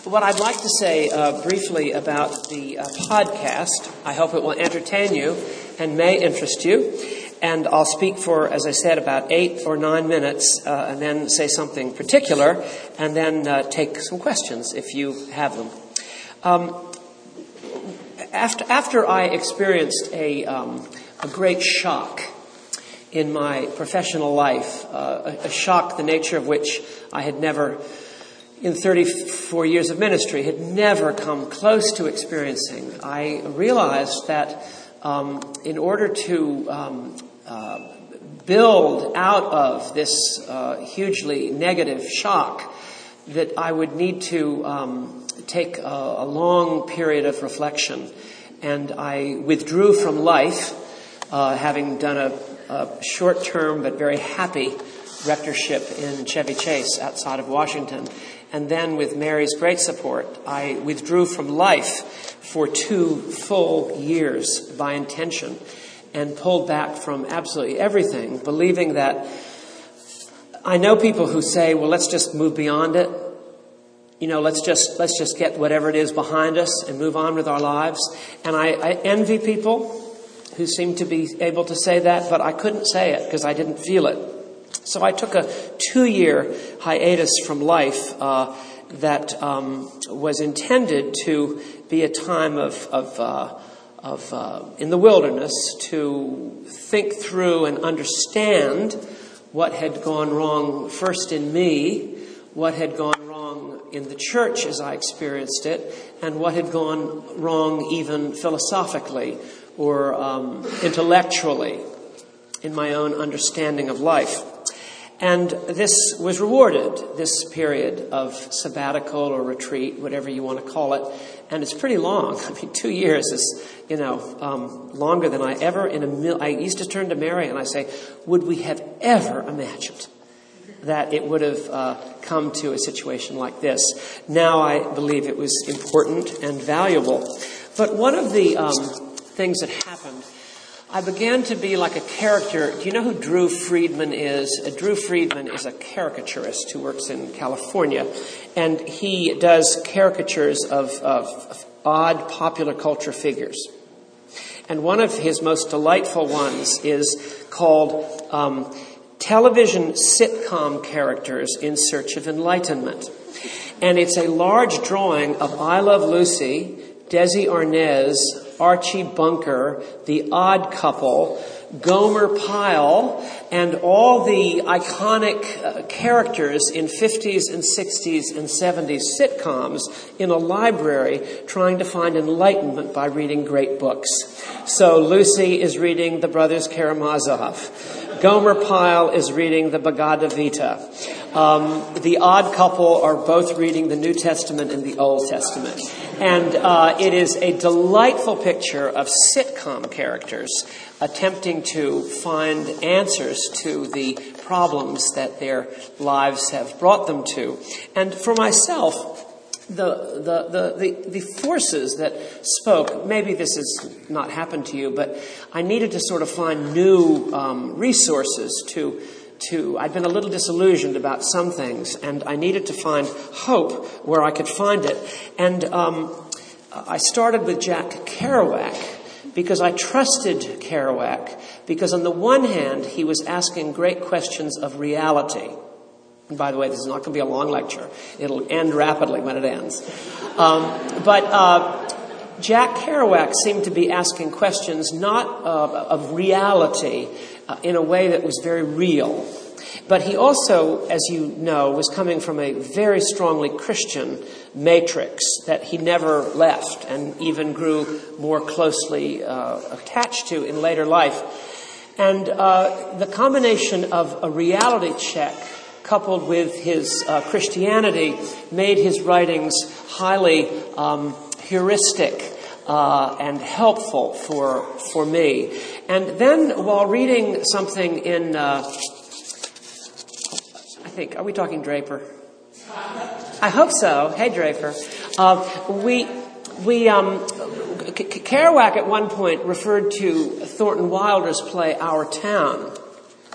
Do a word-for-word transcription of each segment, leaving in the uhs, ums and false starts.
what I'd like to say uh, briefly about the uh, podcast, I hope it will entertain you and may interest you. And I'll speak for, as I said, about eight or nine minutes, uh, and then say something particular, and then uh, take some questions if you have them. Um, after after I experienced a um, a great shock in my professional life, uh, a, a shock the nature of which I had never, in thirty-four years of ministry, had never come close to experiencing, I realized that um, in order to um, uh, build out of this uh, hugely negative shock, that I would need to um, take a, a long period of reflection. And I withdrew from life, uh, having done a, a short-term but very happy rectorship in Chevy Chase outside of Washington. And then with Mary's great support, I withdrew from life for two full years by intention and pulled back from absolutely everything, believing that I know people who say, well, let's just move beyond it. You know, let's just let's just get whatever it is behind us and move on with our lives. And I, I envy people who seem to be able to say that, but I couldn't say it because I didn't feel it. So I took a two-year hiatus from life uh, that um, was intended to be a time of, of, uh, of uh, in the wilderness, to think through and understand what had gone wrong first in me, what had gone wrong in the church as I experienced it, and what had gone wrong even philosophically or um, intellectually in my own understanding of life. And this was rewarded, this period of sabbatical or retreat, whatever you want to call it. And it's pretty long. I mean, two years is, you know, um, longer than I ever in a mil- I used to turn to Mary and I say, would we have ever imagined that it would have uh, come to a situation like this? Now I believe it was important and valuable. But one of the um, things that happened, I began to be like a character. Do you know who Drew Friedman is? Uh, Drew Friedman is a caricaturist who works in California, and he does caricatures of, of, of odd popular culture figures. And one of his most delightful ones is called um, Television Sitcom Characters in Search of Enlightenment. And it's a large drawing of I Love Lucy, Desi Arnaz, Archie Bunker, The Odd Couple, Gomer Pyle, and all the iconic uh, characters in fifties and sixties and seventies sitcoms in a library trying to find enlightenment by reading great books. So Lucy is reading The Brothers Karamazov. Gomer Pyle is reading the Bhagavad Gita. Um, the Odd Couple are both reading the New Testament and the Old Testament. And uh, it is a delightful picture of sitcom characters attempting to find answers to the problems that their lives have brought them to. And for myself, the the the the, the forces that spoke, maybe this has not happened to you, but I needed to sort of find new um, resources to To, I'd been a little disillusioned about some things, and I needed to find hope where I could find it. And um, I started with Jack Kerouac because I trusted Kerouac, because on the one hand, he was asking great questions of reality. And by the way, this is not going to be a long lecture. It'll end rapidly when it ends. Um, but uh, Jack Kerouac seemed to be asking questions not uh, of reality, Uh, in a way that was very real. But he also, as you know, was coming from a very strongly Christian matrix that he never left and even grew more closely uh, attached to in later life. And uh, the combination of a reality check coupled with his uh, Christianity made his writings highly um, heuristic Uh, and helpful for for me. And then while reading something in, uh, I think, are we talking Draper? I hope so. Hey, Draper. Uh, we, we, um, Kerouac at one point referred to Thornton Wilder's play Our Town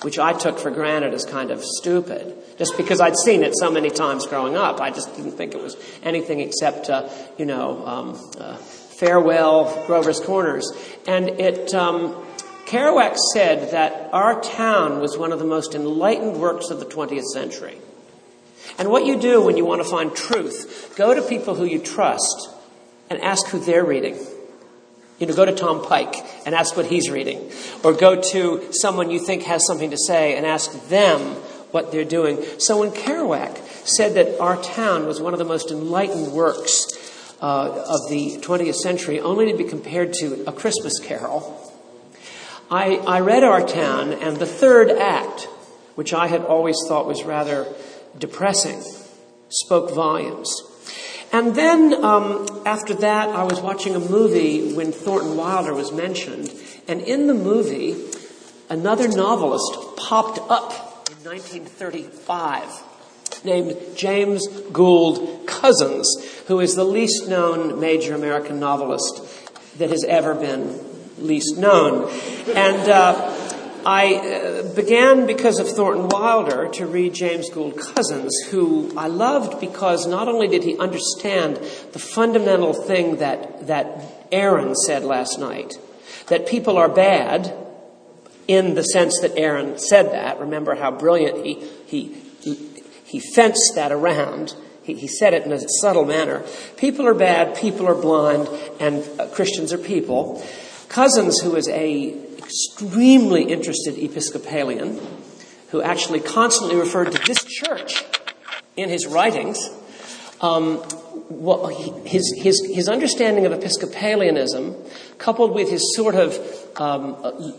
which I took for granted as kind of stupid, just because I'd seen it so many times growing up. I just didn't think it was anything except, uh, you know, um, uh, Farewell, Grover's Corners. And it, um, Kerouac said that our town was one of the most enlightened works of the twentieth century. And what you do when you want to find truth, go to people who you trust and ask who they're reading. You know, go to Tom Pike and ask what he's reading. Or go to someone you think has something to say and ask them what they're doing. So when Kerouac said that our town was one of the most enlightened works uh, of the twentieth century, only to be compared to A Christmas Carol, I, I read Our Town, and the third act, which I had always thought was rather depressing, spoke volumes. And then, um, after that, I was watching a movie when Thornton Wilder was mentioned. And in the movie, another novelist popped up in nineteen thirty-five named James Gould Cousins, who is the least known major American novelist that has ever been least known. And uh, I uh, began, because of Thornton Wilder, to read James Gould Cousins, who I loved because not only did he understand the fundamental thing that, that Aaron said last night, that people are bad in the sense that Aaron said that. Remember how brilliant he he he fenced that around. He, he said it in a subtle manner. People are bad, people are blind, and uh, Christians are people. Cousins, who is a extremely interested Episcopalian, who actually constantly referred to this church in his writings, um, well, his, his, his understanding of Episcopalianism, coupled with his sort of um,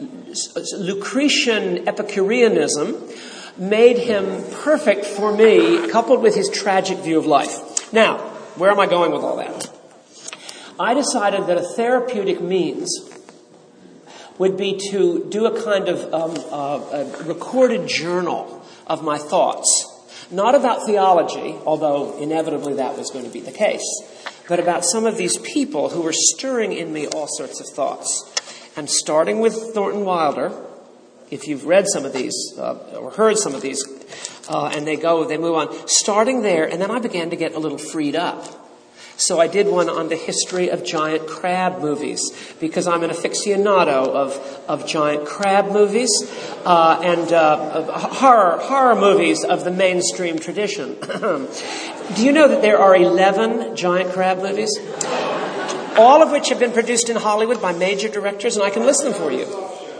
Lucretian Epicureanism, made him perfect for me, coupled with his tragic view of life. Now, where am I going with all that? I decided that a therapeutic means would be to do a kind of um, uh, a recorded journal of my thoughts. Not about theology, although inevitably that was going to be the case, but about some of these people who were stirring in me all sorts of thoughts. And starting with Thornton Wilder, if you've read some of these uh, or heard some of these, uh, and they go, they move on, starting there, and then I began to get a little freed up. So I did one on the history of giant crab movies, because I'm an aficionado of, of giant crab movies uh, and uh, of horror horror movies of the mainstream tradition. Do you know that there are eleven giant crab movies? All of which have been produced in Hollywood by major directors, and I can list them for you.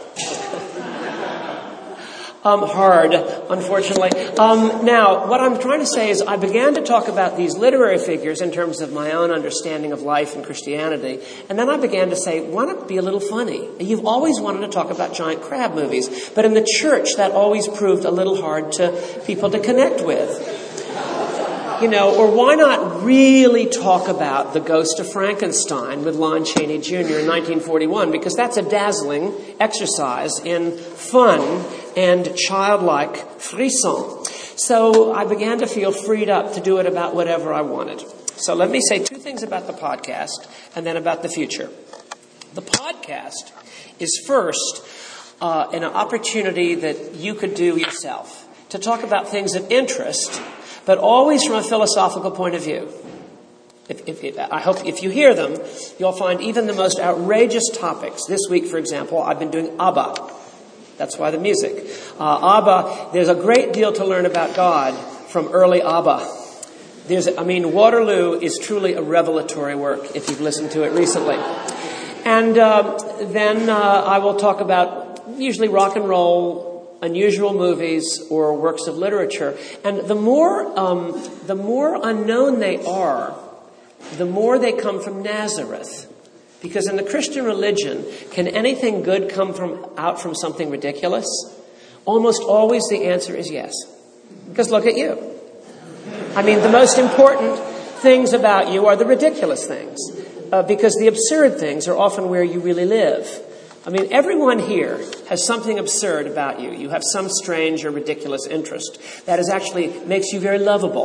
Um, hard, unfortunately. Um, now, what I'm trying to say is I began to talk about these literary figures in terms of my own understanding of life and Christianity, and then I began to say, why not be a little funny? You've always wanted to talk about giant crab movies, but in the church that always proved a little hard to people to connect with. You know, or why not really talk about The Ghost of Frankenstein with Lon Chaney Junior in nineteen forty-one, because that's a dazzling exercise in fun and childlike frisson. So I began to feel freed up to do it about whatever I wanted. So let me say two things about the podcast and then about the future. The podcast is first uh, an opportunity that you could do yourself to talk about things of interest, but always from a philosophical point of view. If, if, if, I hope if you hear them, you'll find even the most outrageous topics. This week, for example, I've been doing ABBA. That's why the music. Uh, ABBA, there's a great deal to learn about God from early ABBA. There's, I mean, Waterloo is truly a revelatory work if you've listened to it recently. And uh, then uh, I will talk about usually rock and roll, unusual movies, or works of literature. And the more um, the more unknown they are, the more they come from Nazareth. Because in the Christian religion, can anything good come from out from something ridiculous? Almost always the answer is yes. Because look at you. I mean, the most important things about you are the ridiculous things. Uh, because the absurd things are often where you really live. I mean, everyone here has something absurd about you. You have some strange or ridiculous interest that is actually makes you very lovable.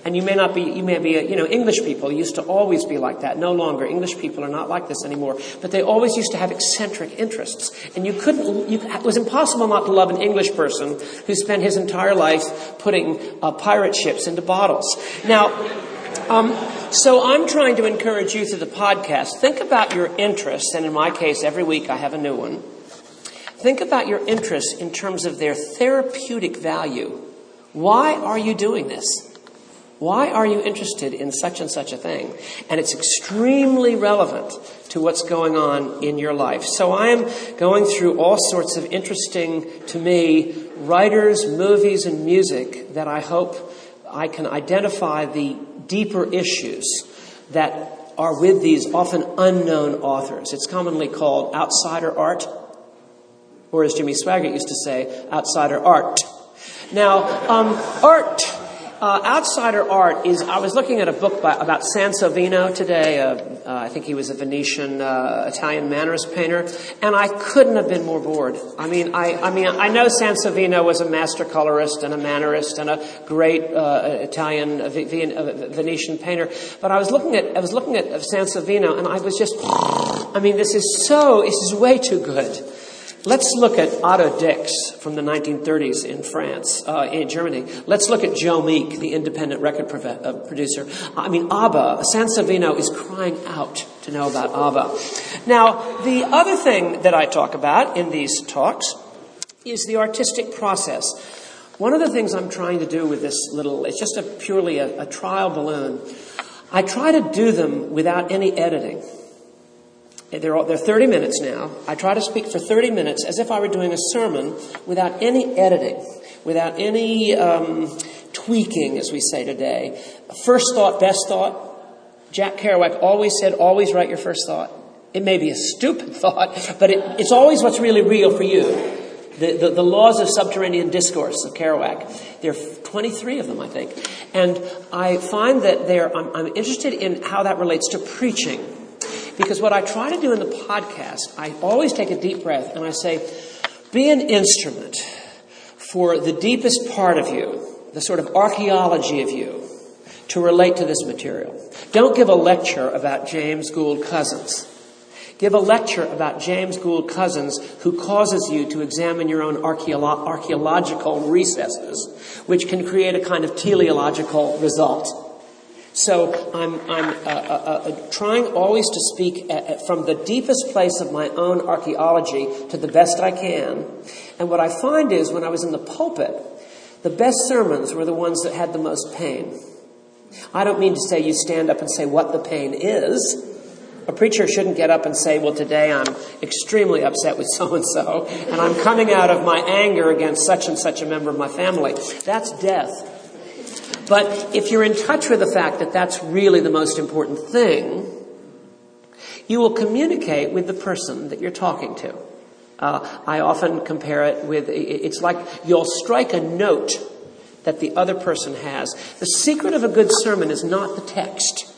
And you may not be, you may be, a, you know, English people used to always be like that. No longer. English people are not like this anymore. But they always used to have eccentric interests. And you couldn't, you, it was impossible not to love an English person who spent his entire life putting uh, pirate ships into bottles. Now, um, so I'm trying to encourage you through the podcast, think about your interests, and in my case, every week I have a new one. Think about your interests in terms of their therapeutic value. Why are you doing this? Why are you interested in such and such a thing? And it's extremely relevant to what's going on in your life. So I am going through all sorts of interesting, to me, writers, movies, and music that I hope I can identify the deeper issues that are with these often unknown authors. It's commonly called outsider art, or as Jimmy Swaggart used to say, outsider art. Now, um, art, uh, outsider art is, I was looking at a book by, about Sansovino today. Uh, uh, I think he was a Venetian, uh, Italian Mannerist painter. And I couldn't have been more bored. I mean, I, I mean, I know Sansovino was a master colorist and a Mannerist and a great, uh, Italian, uh, v- uh, Venetian painter. But I was looking at, I was looking at Sansovino and I was just, I mean, this is so, this is way too good. Let's look at Otto Dix from the nineteen thirties in France, uh, in Germany. Let's look at Joe Meek, the independent record prov- uh, producer. I mean, ABBA. Sansovino is crying out to know about ABBA. Now, the other thing that I talk about in these talks is the artistic process. One of the things I'm trying to do with this little, it's just a purely a, a trial balloon. I try to do them without any editing. They're, all, they're thirty minutes now. I try to speak for thirty minutes as if I were doing a sermon without any editing, without any um, tweaking, as we say today. First thought, best thought. Jack Kerouac always said, always write your first thought. It may be a stupid thought, but it, it's always what's really real for you. The, the, the laws of subterranean discourse of Kerouac. There are twenty-three of them, I think. And I find that they're, I'm, I'm interested in how that relates to preaching. Because what I try to do in the podcast, I always take a deep breath and I say, be an instrument for the deepest part of you, the sort of archaeology of you, to relate to this material. Don't give a lecture about James Gould Cousins. Give a lecture about James Gould Cousins who causes you to examine your own archeolo- archaeological recesses, which can create a kind of teleological result. So I'm, I'm uh, uh, uh, trying always to speak at, at, from the deepest place of my own archaeology to the best I can. And what I find is when I was in the pulpit, the best sermons were the ones that had the most pain. I don't mean to say you stand up and say what the pain is. A preacher shouldn't get up and say, well, today I'm extremely upset with so-and-so, and I'm coming out of my anger against such and such a member of my family. That's death. But if you're in touch with the fact that that's really the most important thing, you will communicate with the person that you're talking to. Uh, I often compare it with, it's like you'll strike a note that the other person has. The secret of a good sermon is not the text.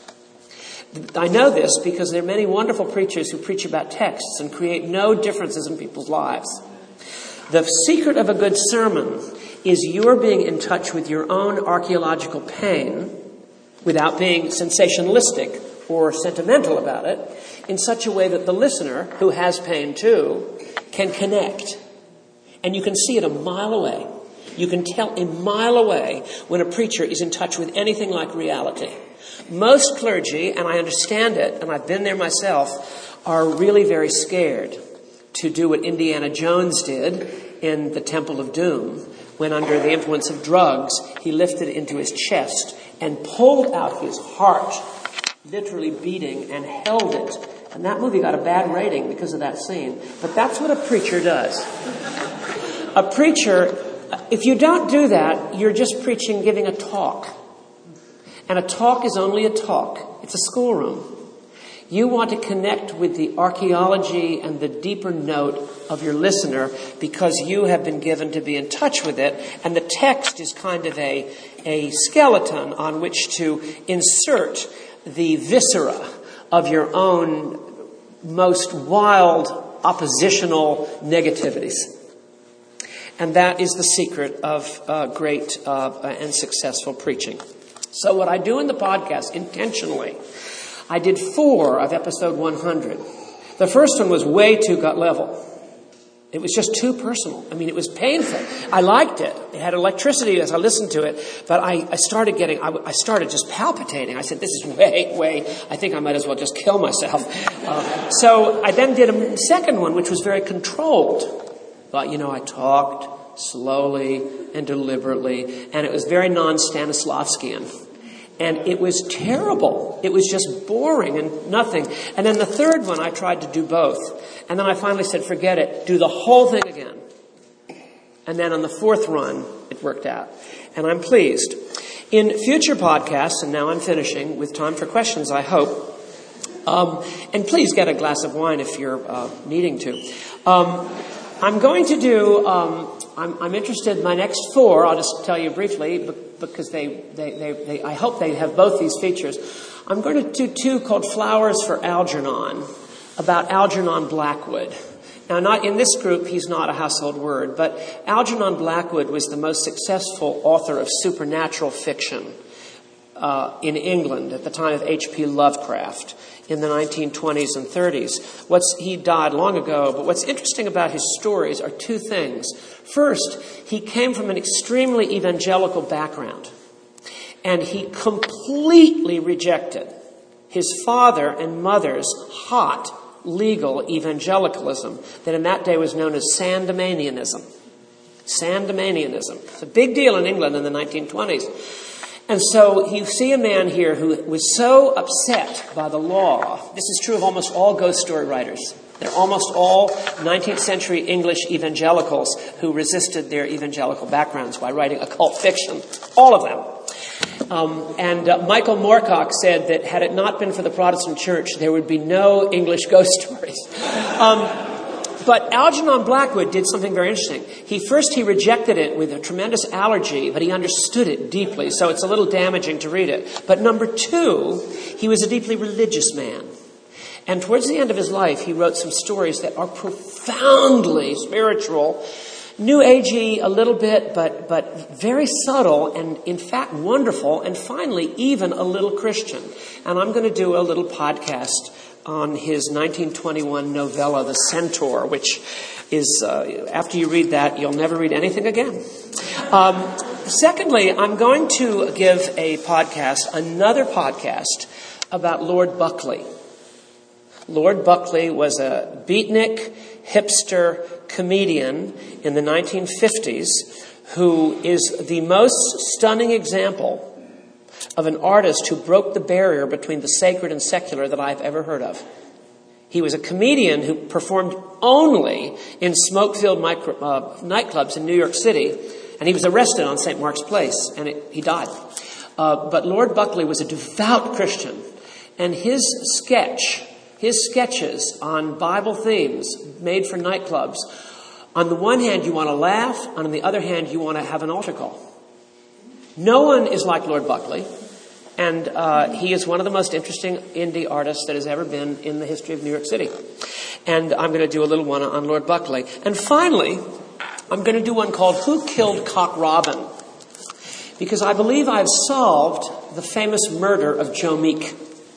I know this because there are many wonderful preachers who preach about texts and create no differences in people's lives. The secret of a good sermon is you're being in touch with your own archaeological pain without being sensationalistic or sentimental about it in such a way that the listener, who has pain too, can connect. And you can see it a mile away. You can tell a mile away when a preacher is in touch with anything like reality. Most clergy, and I understand it, and I've been there myself, are really very scared to do what Indiana Jones did in the Temple of Doom, when under the influence of drugs, he lifted into his chest and pulled out his heart, literally beating, and held it. And that movie got a bad rating because of that scene. But that's what a preacher does. A preacher, if you don't do that, you're just preaching, giving a talk. And a talk is only a talk. It's a schoolroom. You want to connect with the archaeology and the deeper note of your listener because you have been given to be in touch with it. And the text is kind of a, a skeleton on which to insert the viscera of your own most wild oppositional negativities. And that is the secret of uh, great uh, and successful preaching. So what I do in the podcast, intentionally, I did four of episode one hundred. The first one was way too gut level. It was just too personal. I mean, it was painful. I liked it. It had electricity as I listened to it. But I, I started getting, I, I started just palpitating. I said, this is way, way, I think I might as well just kill myself. Uh, so I then did a second one, which was very controlled. But, you know, I talked slowly and deliberately. And it was very non-Stanislavskian. And it was terrible. It was just boring and nothing. And then the third one, I tried to do both. And then I finally said, forget it. Do the whole thing again. And then on the fourth run, it worked out. And I'm pleased. In future podcasts, and now I'm finishing with time for questions, I hope. Um, and please get a glass of wine if you're uh, needing to. Um, I'm going to do... Um, I'm, I'm interested in my next four. I'll just tell you briefly because they, they, they, they, I hope they have both these features. I'm going to do two called Flowers for Algernon, about Algernon Blackwood. Now, not in this group, he's not a household word, but Algernon Blackwood was the most successful author of supernatural fiction uh, in England at the time of H P Lovecraft in the nineteen twenties and thirties. What's, he died long ago, but what's interesting about his stories are two things. First, he came from an extremely evangelical background, and he completely rejected his father and mother's hot, legal evangelicalism that in that day was known as Sandemanianism. Sandemanianism. It's a big deal in England in the nineteen twenties. And so you see a man here who was so upset by the law. This is true of almost all ghost story writers. They're almost all nineteenth century English evangelicals who resisted their evangelical backgrounds by writing occult fiction. All of them. Um, and uh, Michael Moorcock said that had it not been for the Protestant church, there would be no English ghost stories. Um, But Algernon Blackwood did something very interesting. He first, he rejected it with a tremendous allergy, but he understood it deeply, so it's a little damaging to read it. But number two, he was a deeply religious man. And towards the end of his life, he wrote some stories that are profoundly spiritual, New Agey a little bit, but, but very subtle and, in fact, wonderful, and finally, even a little Christian. And I'm going to do a little podcast on his nineteen twenty-one novella, The Centaur, which is, uh, after you read that, you'll never read anything again. Um, secondly, I'm going to give a podcast, another podcast, about Lord Buckley. Lord Buckley was a beatnik, hipster comedian in the nineteen fifties who is the most stunning example of an artist who broke the barrier between the sacred and secular that I've ever heard of. He was a comedian who performed only in smoke-filled micro, uh, nightclubs in New York City, and he was arrested on Saint Mark's Place, and it, he died. Uh, but Lord Buckley was a devout Christian, and his sketch, his sketches on Bible themes made for nightclubs, on the one hand you want to laugh, and on the other hand you want to have an altar call. No one is like Lord Buckley, and uh, he is one of the most interesting indie artists that has ever been in the history of New York City. And I'm going to do a little one on Lord Buckley. And finally, I'm going to do one called Who Killed Cock Robin? Because I believe I've solved the famous murder of Joe Meek.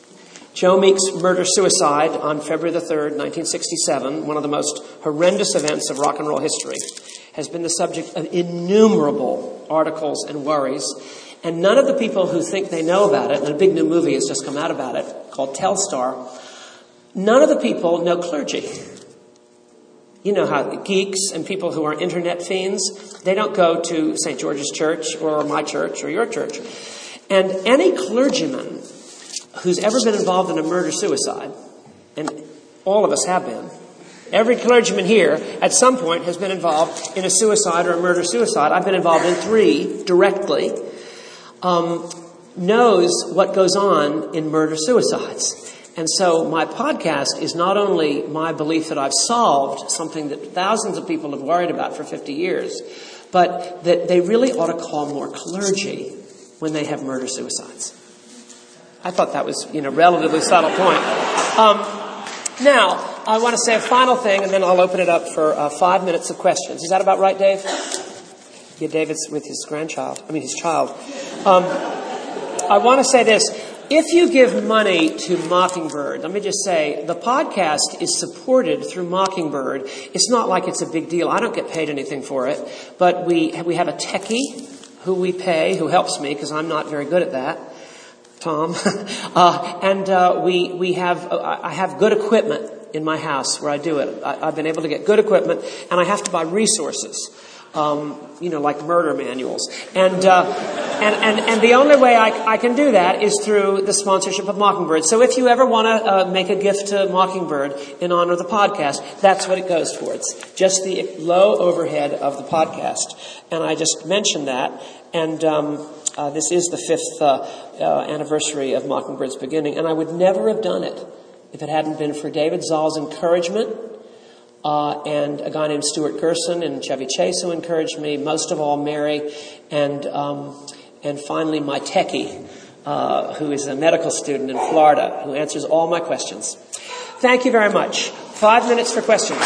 Joe Meek's murder-suicide on February the third, nineteen sixty-seven, one of the most horrendous events of rock and roll history, has been the subject of innumerable articles and worries. And none of the people who think they know about it, and a big new movie has just come out about it called Telstar, none of the people know clergy. You know how geeks and people who are internet fiends, they don't go to Saint George's Church or my church or your church. And any clergyman who's ever been involved in a murder-suicide, and all of us have been, every clergyman here at some point has been involved in a suicide or a murder-suicide. I've been involved in three directly. Um, knows what goes on in murder-suicides. And so my podcast is not only my belief that I've solved something that thousands of people have worried about for fifty years, but that they really ought to call more clergy when they have murder-suicides. I thought that was, you know, a relatively subtle point. Um, now, I want to say a final thing, and then I'll open it up for uh, five minutes of questions. Is that about right, Dave? Yeah, David's with his grandchild. I mean, his child. Um, I want to say this. If you give money to Mockingbird, let me just say, the podcast is supported through Mockingbird. It's not like it's a big deal. I don't get paid anything for it, but we we have a techie who we pay, who helps me because I'm not very good at that, Tom. uh, and uh, we we have uh, I have good equipment in my house where I do it. I, I've been able to get good equipment, and I have to buy resources. Um, you know, like murder manuals. And, uh, and, and, and the only way I, I can do that is through the sponsorship of Mockingbird. So if you ever want to uh, make a gift to Mockingbird in honor of the podcast, that's what it goes towards. Just the low overhead of the podcast. And I just mentioned that. And, um, uh, this is the fifth, uh, uh, anniversary of Mockingbird's beginning. And I would never have done it if it hadn't been for David Zoll's encouragement. Uh, and a guy named Stuart Gerson and Chevy Chase who encouraged me, most of all Mary, and um, and finally my techie, uh, who is a medical student in Florida, who answers all my questions. Thank you very much. Five minutes for questions.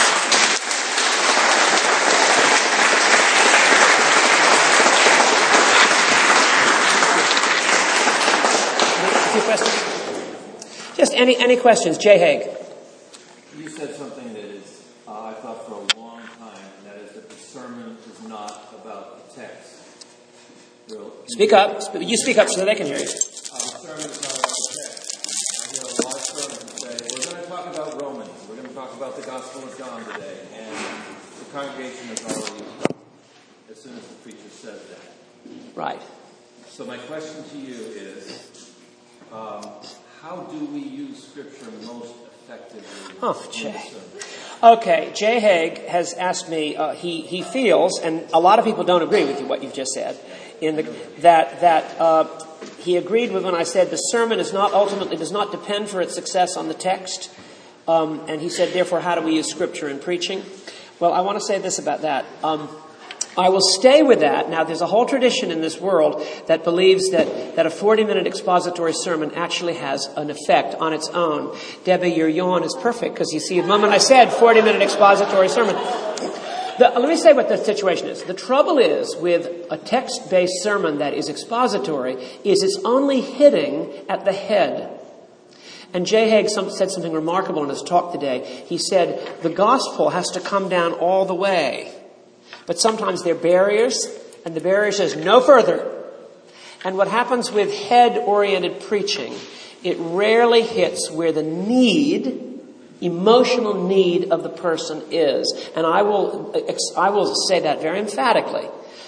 A few questions? Just any any questions? Jay Haig. You said something that is, uh, I thought for a long time, and that is that the sermon is not about the text. Real, speak up. You speak up so they can hear you. Uh, the sermon is not about the text. I hear a lot of sermons say, we're going to talk about Romans. We're going to talk about the Gospel of John today. And the congregation is already done as soon as the preacher says that. Right. So my question to you is, um, how do we use Scripture most effectively? Oh, Jay. Okay, Jay Haig has asked me, uh, he, he feels, and a lot of people don't agree with you, what you've just said, in the, that, that, uh, he agreed with when I said the sermon is not ultimately, does not depend for its success on the text. Um, and he said, therefore, how do we use Scripture in preaching? Well, I want to say this about that. Um, I will stay with that. Now, there's a whole tradition in this world that believes that, that a forty-minute expository sermon actually has an effect on its own. Debbie, your yawn is perfect because you see, the moment I said forty-minute expository sermon. The, let me say what the situation is. The trouble is with a text-based sermon that is expository is it's only hitting at the head. And Jay Haig some, said something remarkable in his talk today. He said the gospel has to come down all the way. But sometimes there are barriers, and the barrier says no further. And what happens with head-oriented preaching, it rarely hits where the need, emotional need of the person is. And I will, I will say that very emphatically.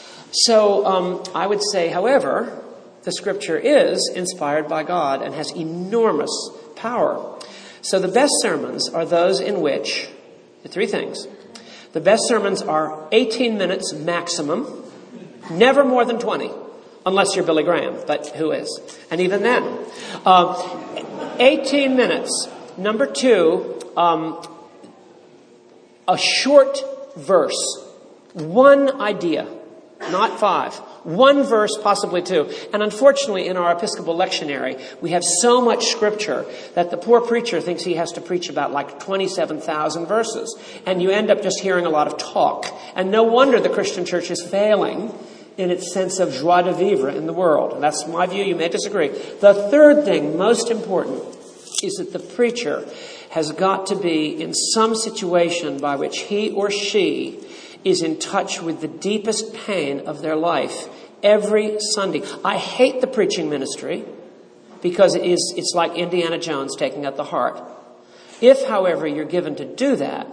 So um, I would say, however, the Scripture is inspired by God and has enormous power. So the best sermons are those in which, the three things. The best sermons are eighteen minutes maximum, never more than twenty, unless you're Billy Graham, but who is? And even then, uh, eighteen minutes. Number two, um, a short verse, one idea, not five. One verse, possibly two. And unfortunately, in our Episcopal lectionary, we have so much Scripture that the poor preacher thinks he has to preach about like twenty-seven thousand verses. And you end up just hearing a lot of talk. And no wonder the Christian church is failing in its sense of joie de vivre in the world. And that's my view. You may disagree. The third thing, most important, is that the preacher has got to be in some situation by which he or she is in touch with the deepest pain of their life every Sunday. I hate the preaching ministry because it is, it's like Indiana Jones taking out the heart. If, however, you're given to do that,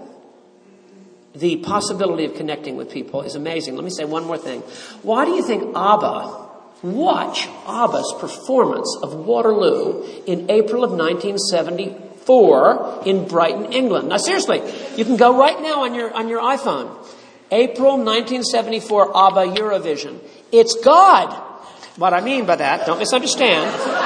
the possibility of connecting with people is amazing. Let me say one more thing. Why do you think ABBA, watch ABBA's performance of Waterloo in April of nineteen seventy-four in Brighton, England? Now seriously, you can go right now on your, on your iPhone. April nineteen seventy-four ABBA Eurovision. It's God. What I mean by that, don't misunderstand,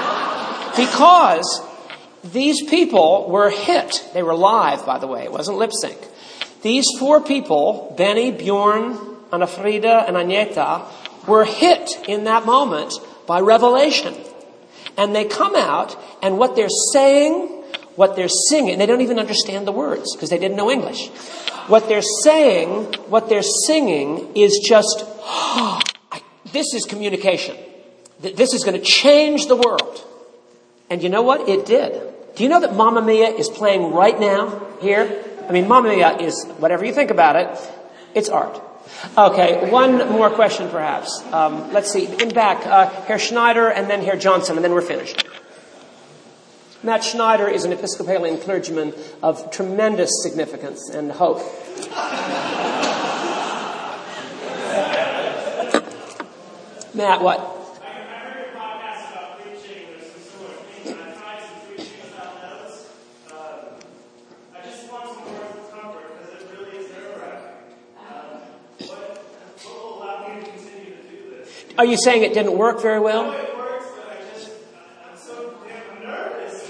because these people were hit. They were live, by the way. It wasn't lip sync. These four people, Benny, Bjorn, Anna Frida, and Agneta, were hit in that moment by revelation. And they come out, and what they're saying, what they're singing, they don't even understand the words because they didn't know English. What they're saying, what they're singing is just, oh, I, this is communication. that this is going to change the world. And you know what? It did. Do you know that Mamma Mia is playing right now here? I mean, Mamma Mia is, whatever you think about it, it's art. Okay, one more question perhaps. Um, let's see, in back, uh, Herr Schneider and then Herr Johnson, and then we're finished. Matt Schneider is an Episcopalian clergyman of tremendous significance and hope. Matt, what? Are you saying it didn't work very well? No, it works, but I just, I'm so damn nervous.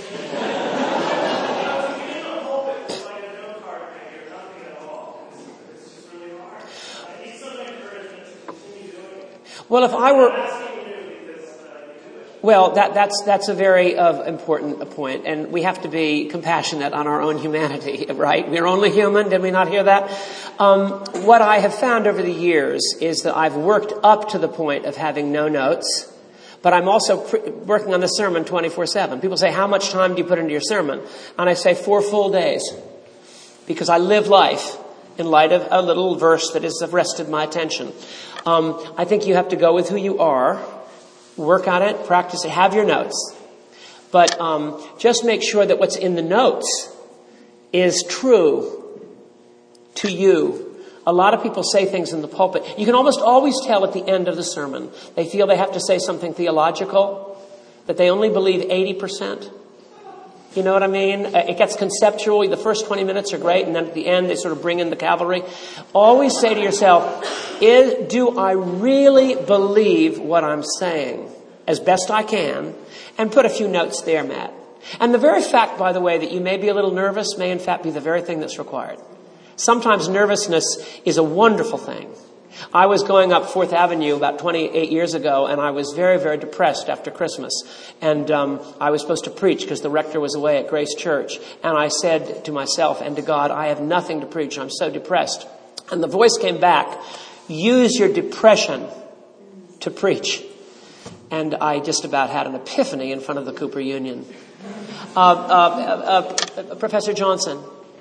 Being in a pulpit is like a note card thing or nothing at all. It's, it's just really hard. I need some encouragement to continue doing it. Well, if I were... I'm asking you because uh, you do it. Well, that, that's, that's a very uh, important point, and we have to be compassionate on our own humanity, right? We're only human, did we not hear that? Um, what I have found over the years is that I've worked up to the point of having no notes, but I'm also pre- working on the sermon twenty-four seven. People say, how much time do you put into your sermon? And I say four full days, because I live life in light of a little verse that has arrested my attention. Um, I think you have to go with who you are, work on it, practice it, have your notes. But um, just make sure that what's in the notes is true to you. A lot of people say things in the pulpit. You can almost always tell at the end of the sermon. They feel they have to say something theological, that they only believe eighty percent. You know what I mean? It gets conceptual. The first twenty minutes are great, and then at the end they sort of bring in the cavalry. Always say to yourself, is, do I really believe what I'm saying as best I can? And put a few notes there, Matt. And the very fact, by the way, that you may be a little nervous may in fact be the very thing that's required. Sometimes nervousness is a wonderful thing. I was going up Fourth Avenue about twenty-eight years ago, and I was very, very depressed after Christmas. And um, I was supposed to preach because the rector was away at Grace Church. And I said to myself and to God, I have nothing to preach. I'm so depressed. And the voice came back, use your depression to preach. And I just about had an epiphany in front of the Cooper Union. Uh, uh, uh, uh, Professor Johnson.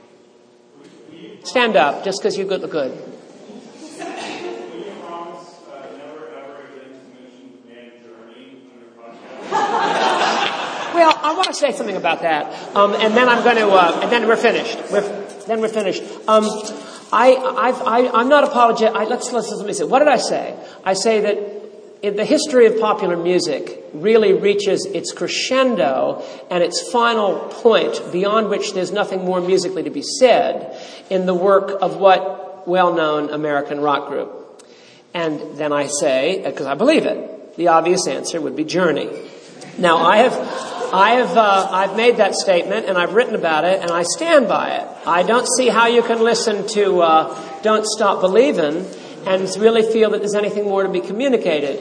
Stand up, just because you look good. Will you promise uh, never ever again to mention the band Journey on your podcast? Well, I want to say something about that, um, and then I'm going to, uh, and then we're finished. We're, then we're finished. Um, I, I've, I, I'm not apologetic. I, let's, let's let me say. What did I say? I say that in the history of popular music really reaches its crescendo and its final point, beyond which there's nothing more musically to be said, in the work of what well-known American rock group? And then I say, because I believe it, the obvious answer would be Journey. Now, I have, I have, uh, I've made that statement and I've written about it and I stand by it. I don't see how you can listen to uh, Don't Stop Believin' and really feel that there's anything more to be communicated.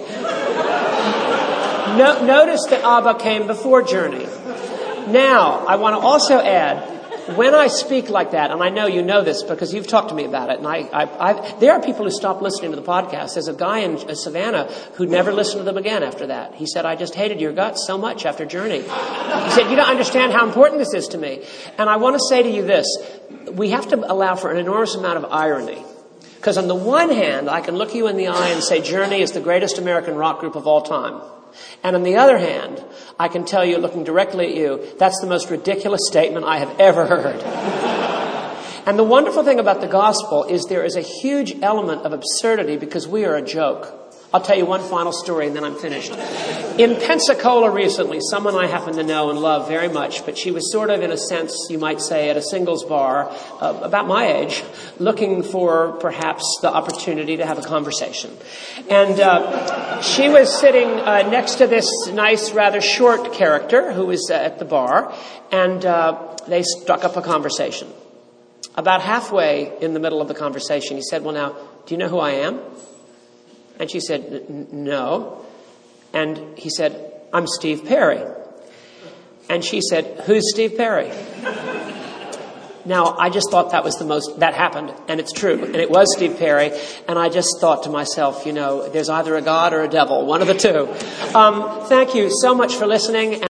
No, notice that ABBA came before Journey. Now, I want to also add, when I speak like that, and I know you know this because you've talked to me about it, and I, I, I there are people who stop listening to the podcast. There's a guy in Savannah who never listened to them again after that. He said, I just hated your guts so much after Journey. He said, you don't understand how important this is to me. And I want to say to you this, we have to allow for an enormous amount of irony. Because on the one hand, I can look you in the eye and say Journey is the greatest American rock group of all time. And on the other hand, I can tell you, looking directly at you, that's the most ridiculous statement I have ever heard. And the wonderful thing about the gospel is there is a huge element of absurdity because we are a joke. I'll tell you one final story and then I'm finished. In Pensacola recently, someone I happen to know and love very much, but she was sort of, in a sense, you might say, at a singles bar, uh, about my age, looking for perhaps the opportunity to have a conversation. And uh, she was sitting uh, next to this nice, rather short character who was uh, at the bar, and uh, they struck up a conversation. About halfway in the middle of the conversation, he said, well, now, do you know who I am? And she said, no. And he said, I'm Steve Perry. And she said, who's Steve Perry? Now, I just thought that was the most, that happened, and it's true, and it was Steve Perry, and I just thought to myself, you know, there's either a God or a devil, one of the two. Um, thank you so much for listening.